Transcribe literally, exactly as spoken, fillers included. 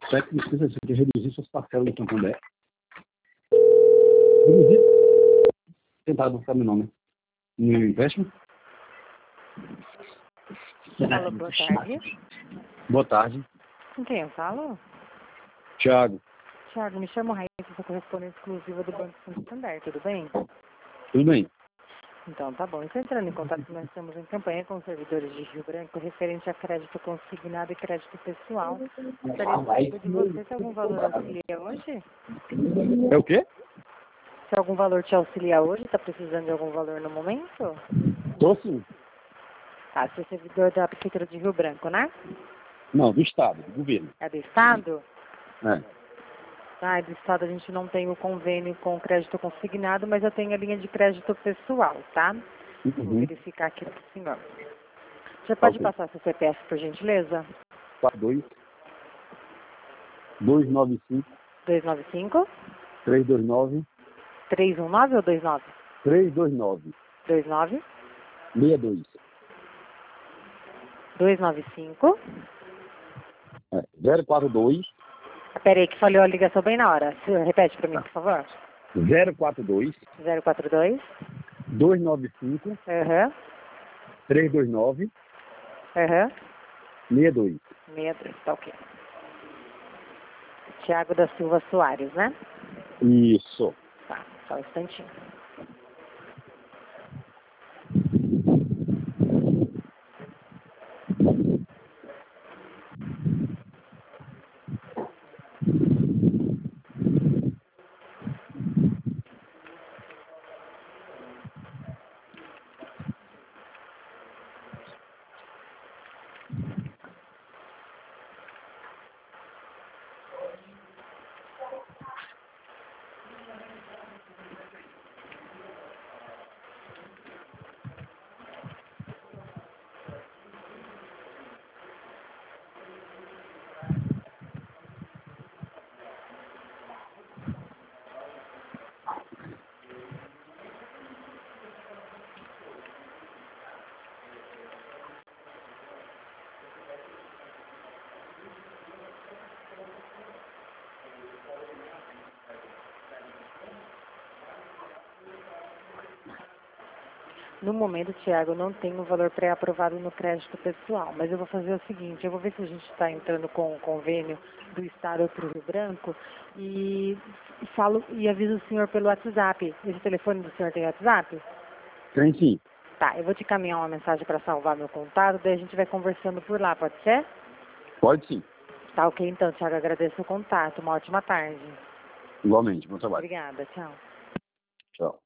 Só que precisa de reduzir suas parcelas no Santander. Reduzir. Tentar buscar meu nome. No empréstimo. Alô, boa tarde. Boa tarde. Com quem eu falo? Thiago. Thiago, me chamo Raíssa, sou correspondente exclusiva do Banco Santander, tudo bem? Tudo bem? Então, tá bom. Estou entrando em contato, nós estamos em campanha com os servidores de Rio Branco referente a crédito consignado e crédito pessoal. Gostaria de saber de você se algum valor auxilia hoje? É o quê? Se algum valor te auxilia hoje, está precisando de algum valor no momento? Tô sim. Tá, você é servidor da Prefeitura de Rio Branco, né? Não, do Estado, do governo. É do Estado? É. Ah, do Estado a gente não tem o convênio com crédito consignado, mas eu tenho a linha de crédito pessoal, tá? Vou Uhum. verificar aqui para o senhor. Você pode Ok. passar seu C P F, por gentileza? quatro dois, dois nove cinco, dois nove cinco, três dois nove, três um nove ou dois nove? três dois nove, dois nove, seis dois. dois nove cinco. É. zero quatro dois, Pera aí que falhou a ligação bem na hora. Você repete para mim, por favor. zero quatro dois, zero quatro dois. dois nove cinco, Aham. três dois nove, Aham. seis dois. sessenta e dois, tá ok. Tiago da Silva Soares, né? Isso. Tá, só um instantinho. No momento, Tiago, não tem o valor pré-aprovado no crédito pessoal, mas eu vou fazer o seguinte, eu vou ver se a gente está entrando com o convênio do Estado para o Rio Branco e, e falo e aviso o senhor pelo WhatsApp. Esse telefone do senhor tem WhatsApp? Tem sim. Tá, eu vou te caminhar uma mensagem para salvar meu contato, daí a gente vai conversando por lá, pode ser? Pode sim. Tá ok, então, Tiago, agradeço o contato. Uma ótima tarde. Igualmente. Bom trabalho. Obrigada, tchau. Tchau.